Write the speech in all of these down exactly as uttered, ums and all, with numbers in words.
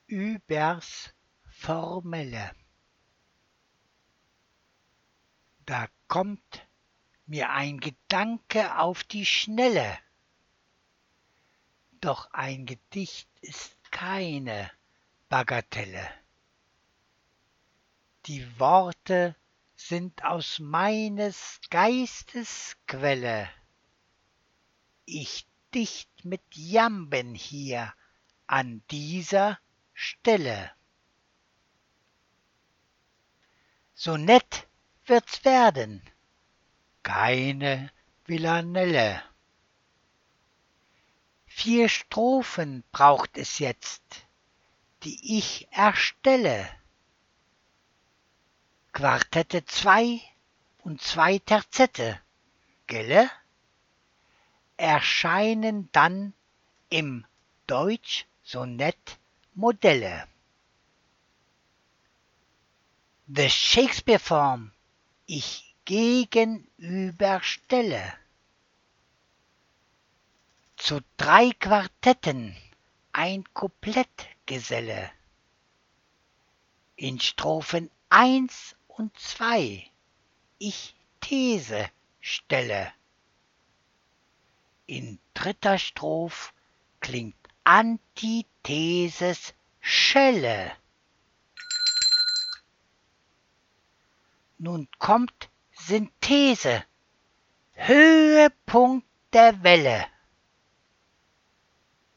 übers Formelle. Da kommt mir ein Gedanke auf die Schnelle. Doch ein Gedicht ist keine Bagatelle. Die Worte sind aus meines Geistes Quelle. Ich dicht mit Jamben hier an dieser Stelle. So nett wird's werden, keine Villanelle. Vier Strophen braucht es jetzt, die ich erstelle. Quartette zwei und zwei Terzette, gelle, erscheinen dann im Deutsch-Sonett Modelle. The Shakespeare-Form ich gegenüberstelle. Zu drei Quartetten ein Kuplettgeselle. In Strophen eins und zwei ich These stelle. In dritter Stroph klingt Antitheses Schelle. Nun kommt Synthese, Höhepunkt der Welle.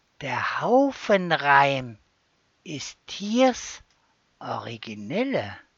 Der Haufenreim ist hier's Originelle.